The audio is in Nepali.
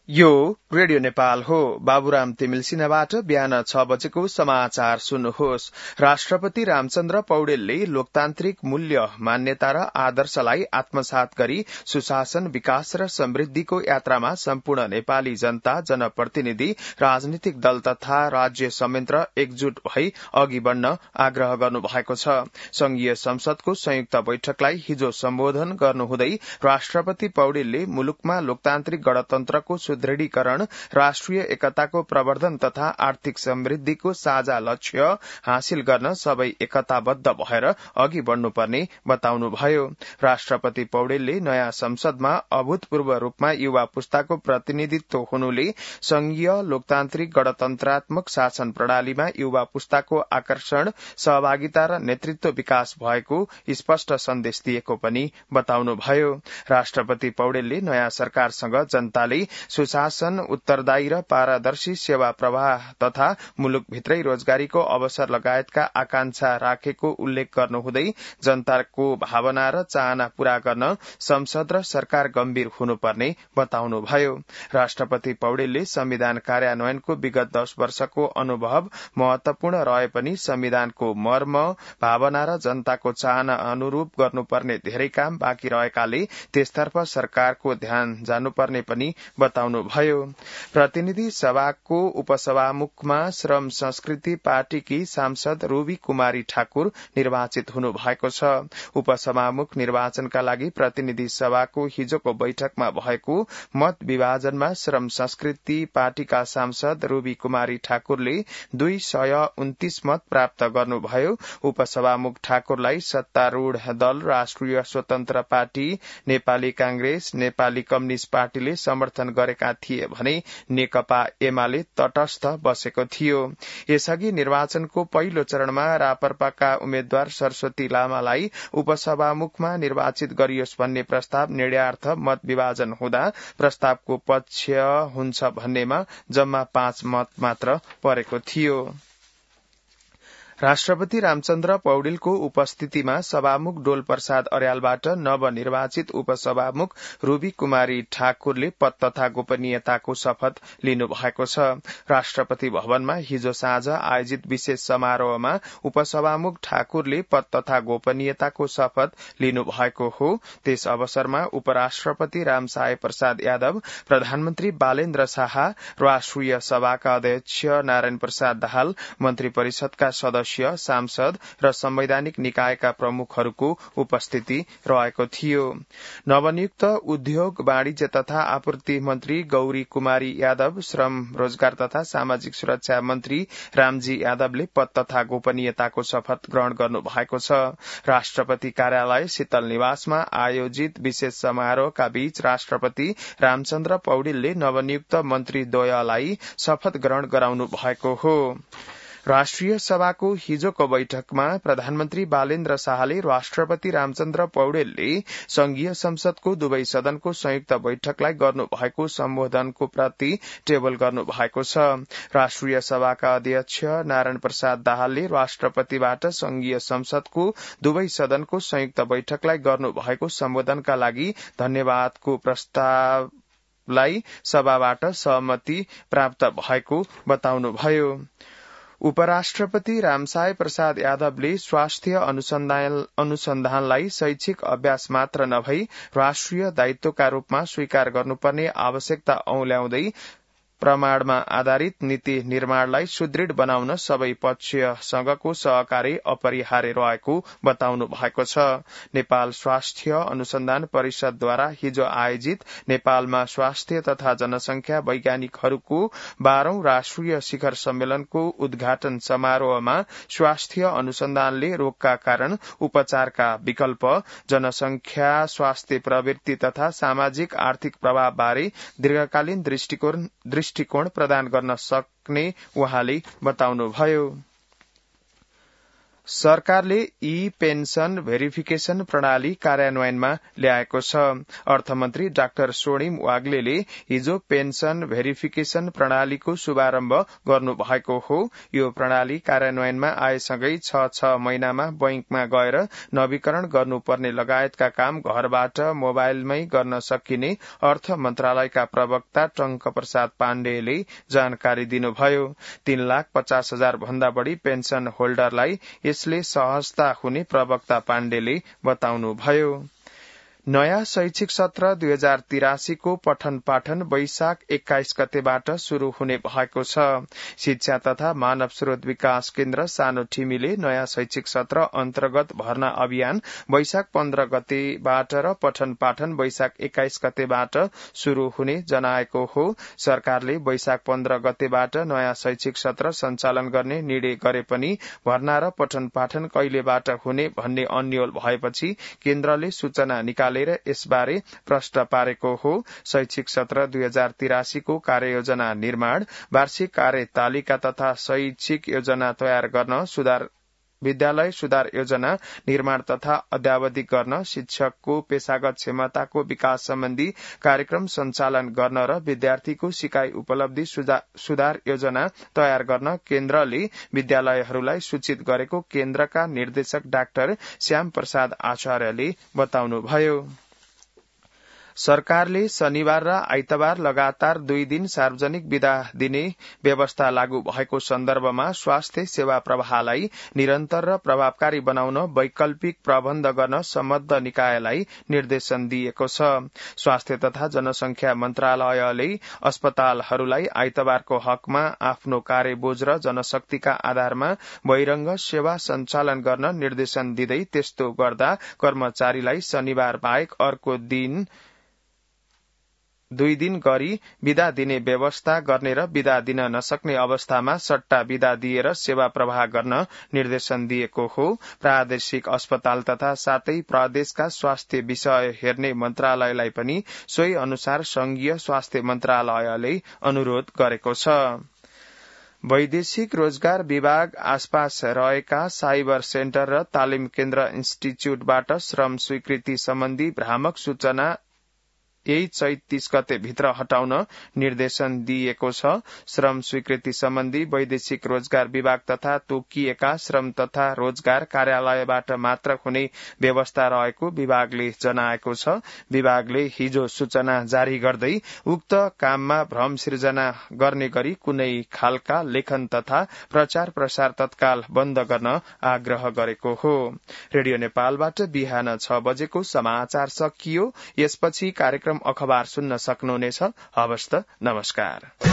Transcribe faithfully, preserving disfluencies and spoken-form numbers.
यो रेडियो नेपाल हो। बाबुराम तिमिल सिन्हाबाट बिहान छ बजेको समाचार सुन्नुहोस्। राष्ट्रपति रामचन्द्र पौडेलले लोकतान्त्रिक मूल्य मान्यता र आदर्शलाई आत्मसात गरी सुशासन, विकास र समृद्धिको यात्रामा सम्पूर्ण नेपाली जनता, जनप्रतिनिधि, राजनीतिक दल तथा राज्य संयन्त्र एकजुट भई अघि बढ़न आग्रह गर्नुभएको छ। संघीय संसदको संयुक्त बैठकलाई हिजो सम्बोधन गर्नुहुँदै राष्ट्रपति पौडेलले मुलुकमा लोकतान्त्रिक गणतन्त्रको सुदृढीकरण, राष्ट्रिय एकताको प्रवर्धन तथा आर्थिक समृद्धिको साझा लक्ष्य हासिल गर्न सबै एकताबद्ध भएर अघि बढ़नुपर्ने बताउनुभयो। राष्ट्रपति पौडेलले नयाँ संसदमा अभूतपूर्व रूपमा युवा पुस्ताको प्रतिनिधित्व हुनुले संघीय लोकतान्त्रिक गणतन्त्रात्मक शासन प्रणालीमा युवा पुस्ताको आकर्षण, सहभागिता र नेतृत्व विकास भएको स्पष्ट सन्देश दिएको पनि बताउनुभयो। राष्ट्रपति पौडेलले नयाँ सरकारसँग जनताले सुशासन, उत्तरदायी र पारदर्शी सेवा प्रवाह तथा मुलुकभित्रै रोजगारीको अवसर लगायतका आकांक्षा राखेको उल्लेख गर्नुहुँदै जनताको भावना र चाहना पूरा गर्न संसद र सरकार गम्भीर हुनुपर्ने बताउनुभयो। राष्ट्रपति पौडेलले संविधान कार्यान्वयनको विगत दश वर्षको अनुभव महत्वपूर्ण रहे पनि संविधानको मर्म, भावना र जनताको चाहना अनुरूप गर्नुपर्ने धेरै काम बाँकी रहेकाले त्यसतर्फ सरकारको ध्यान जानुपर्ने पनि बताउनुभयो। प्रतिनिधि सभाको उपसभामुखमा श्रम संस्कृति पार्टीकी सांसद रूबी कुमारी ठाकुर निर्वाचित हुनु भएको छ। उपसभामुख निर्वाचनका लागि प्रतिनिधि सभाको हिजोको बैठकमा भएको मत विभाजनमा श्रम संस्कृति पार्टीका सांसद रूबी कुमारी ठाकुरले दुई सय उन्तीस मत प्राप्त गर्नुभयो। उपसभामुख ठाकुरलाई सत्तारूढ़ दल Rastriya Swatantra Party, Nepali Congress, Nepali communist पार्टीले समर्थन गरेका थिए भने नेकपा एमाले तटस्थ बसेको थियो। यसअघि निर्वाचनको पहिलो चरणमा रापरपाका उम्मेद्वार सरस्वती लामालाई उपसभामुखमा निर्वाचित गरियोस् भन्ने प्रस्ताव निर्णयार्थ मत विभाजन हुँदा प्रस्तावको पक्ष हुन्छ भन्नेमा जम्मा पाँच मत मात्र परेको थियो। राष्ट्रपति रामचन्द्र पौडेलको उपस्थितिमा सभामुख डोल प्रसाद अर्यालबाट नवनिर्वाचित उपसभामुख रूबी कुमारी ठाकुरले पद तथा गोपनीयताको शपथ लिनु भएको छ। राष्ट्रपति भवनमा हिजो साँझ आयोजित विशेष समारोहमा उपसभामुख ठाकुरले पद तथा गोपनीयताको शपथ लिनु भएको हो। त्यस अवसरमा उपराष्ट्रपति रामसाय प्रसाद यादव, प्रधानमन्त्री बालेन्द्र शाह, राष्ट्रिय सभाका अध्यक्ष नारायण प्रसाद दाहाल, मन्त्री परिषदका सदस्य, सांसद र संवैधानिक निकायका प्रमुखहरूको उपस्थिति रहेको थियो। नवनियुक्त उद्योग, वाणिज्य तथा आपूर्ति मन्त्री गौरी कुमारी यादव, श्रम, रोजगार तथा सामाजिक सुरक्षा मन्त्री रामजी यादवले पद तथा गोपनीयताको शपथ ग्रहण गर्नु भएको छ। राष्ट्रपति कार्यालय शीतल निवासमा आयोजित विशेष समारोहका बीच राष्ट्रपति रामचन्द्र पौडेलले नवनियुक्त मन्त्री द्वयलाई शपथ ग्रहण गराउनु भएको हो। राष्ट्रिय सभाको हिजोको बैठकमा प्रधानमन्त्री बालेन्द्र शाहले राष्ट्रपति रामचन्द्र पौडेलले संघीय संसदको दुवै सदनको संयुक्त बैठकलाई गर्नु भएको सम्बोधनको प्रति टेबल गर्नु भएको छ। राष्ट्रिय सभाका अध्यक्ष नारायण प्रसाद दाहालले राष्ट्रपतिबाट संघीय संसदको दुवै सदनको संयुक्त बैठकलाई गर्नु भएको सम्बोधनका लागि धन्यवादको प्रस्तावलाई सभाबाट सहमति प्राप्त भएको बताउनुभयो। उपराष्ट्रपति रामसाय प्रसाद यादवले स्वास्थ्य अनुसन्धान अनुसन्धानलाई शैक्षिक अभ्यास मात्र नभई राष्ट्रिय दायित्वका रूपमा स्वीकार गर्नुपर्ने आवश्यकता औल्याउँदै प्रमाणमा आधारित नीति निर्माणलाई सुदृढ़ बनाउन सबै पक्षसँगको सहकार्य अपरिहार्य रहेको बताउनु भएको छ। नेपाल स्वास्थ्य अनुसन्धान परिषदद्वारा हिजो आयोजित नेपालमा स्वास्थ्य तथा जनसंख्या वैज्ञानिकहरूको बाह्रौं राष्ट्रिय शिखर सम्मेलनको उद्घाटन समारोहमा स्वास्थ्य अनुसन्धानले रोगका कारण, उपचारका विकल्प, जनसंख्या स्वास्थ्य प्रवृत्ति तथा सामाजिक आर्थिक प्रभाव बारे दीर्घकालीन दृष्टिकोण दृष्टिकोण प्रदान गर्न सक्ने उहाँले बताउनुभयो। सरकारले ई पेन्सन भेरिफिकेशन प्रणाली कार्यान्वयनमा ल्याएको छ। अर्थमन्त्री डाक्टर स्वर्णिम वाग्लेले हिजो पेन्सन भेरिफिकेशन प्रणालीको शुभारम्भ गर्नु भएको हो। यो प्रणाली कार्यान्वयनमा आएसँगै छ छ महिनामा बैंकमा गएर नवीकरण गर्नुपर्ने लगायतका काम घरबाट मोबाइलमै गर्न सकिने अर्थ मन्त्रालयका प्रवक्ता टंक प्रसाद पाण्डेले जानकारी दिनुभयो। तीन लाख पचास हजार भन्दा बढ़ी पेन्सन होल्डरलाई यसले सहजता हुने प्रवक्ता पाण्डेले बताउनुभयो। नयाँ शैक्षिक सत्र दुई हजार तिरासीको पठन पाठन वैशाख एक्काइस गतेबाट शुरू हुने भएको छ। शिक्षा तथा मानव स्रोत विकास केन्द्र सानो ठिमीले नयाँ शैक्षिक सत्र अन्तर्गत भर्ना अभियान वैशाख पन्ध्र गतेबाट र पठन पाठन वैशाख एक्काइस गतेबाट शुरू हुने जनाएको हो। सरकारले वैशाख पन्ध्र गतेबाट नयाँ शैक्षिक सत्र सञ्चालन गर्ने निर्णय गरे पनि भर्ना र पठन पाठन कहिलेबाट हुने भन्ने अन्योल भएपछि केन्द्रले सूचना निकाले यसबारे प्रश्न पारेको हो। शैक्षिक सत्र दुई हजार तिरासीको कार्ययोजना निर्माण, वार्षिक कार्यतालिका तथा शैक्षिक योजना तयार गर्न, सुधार विद्यालय सुधार योजना निर्माण तथा अद्यावधि गर्न, शिक्षकको पेशागत क्षमताको विकास सम्बन्धी कार्यक्रम सञ्चालन गर्न र विद्यार्थीको सिकाइ उपलब्धि सुधार योजना तयार गर्न केन्द्रले विद्यालयहरूलाई सूचित गरेको केन्द्रका निर्देशक डाक्टर श्याम प्रसाद आचार्यले बताउनुभयो। सरकारले शनिबार र आइतबार लगातार दुई दिन सार्वजनिक विदा दिने व्यवस्था लागू भएको सन्दर्भमा स्वास्थ्य सेवा प्रवाहलाई निरन्तर र प्रभावकारी बनाउन वैकल्पिक प्रबन्ध गर्न सम्बद्ध निकायलाई निर्देशन दिएको छ। स्वास्थ्य तथा जनसंख्या मन्त्रालयले अस्पतालहरूलाई आइतबारको हकमा आफ्नो कार्यबोझ र जनशक्तिका आधारमा बहिरंग सेवा सञ्चालन गर्न निर्देशन दिँदै त्यस्तो गर्दा कर्मचारीलाई शनिबार बाहेक अर्को दिन दुई दिन गरी विदा दिने व्यवस्था गर्ने र विदा दिन नसक्ने अवस्थामा सट्टा विदा दिएर सेवा प्रवाह गर्न निर्देशन दिएको हो। प्रादेशिक अस्पताल तथा सातै प्रदेशका स्वास्थ्य विषय हेर्ने मन्त्रालयलाई पनि सोही अनुसार संघीय स्वास्थ्य मन्त्रालयले अनुरोध गरेको छ। वैदेशिक रोजगार विभाग आसपास रहेका साइबर सेन्टर र तालिम केन्द्र इन्स्टिच्यूटबाट श्रम स्वीकृति सम्बन्धी भ्रामक सूचना यही चैत तीस गते भित्र हटाउन निर्देशन दिएको छ। श्रम स्वीकृति सम्बन्धी वैदेशिक रोजगार विभाग तथा तोकिएका श्रम तथा रोजगार कार्यालयबाट मात्र हुने व्यवस्था रहेको विभागले जनाएको छ। विभागले हिजो सूचना जारी गर्दै उक्त काममा भ्रम सिर्जना गर्ने गरी कुनै खालका लेखन तथा प्रचार प्रसार तत्काल बन्द गर्न आग्रह गरेको हो। रेडियो नेपालबाट बिहान छ बजेको समाचार सकियो। यसपछि कार्यक्रम अखबार सुन्न सक्नुहुनेछ। हवस् त, नमस्कार।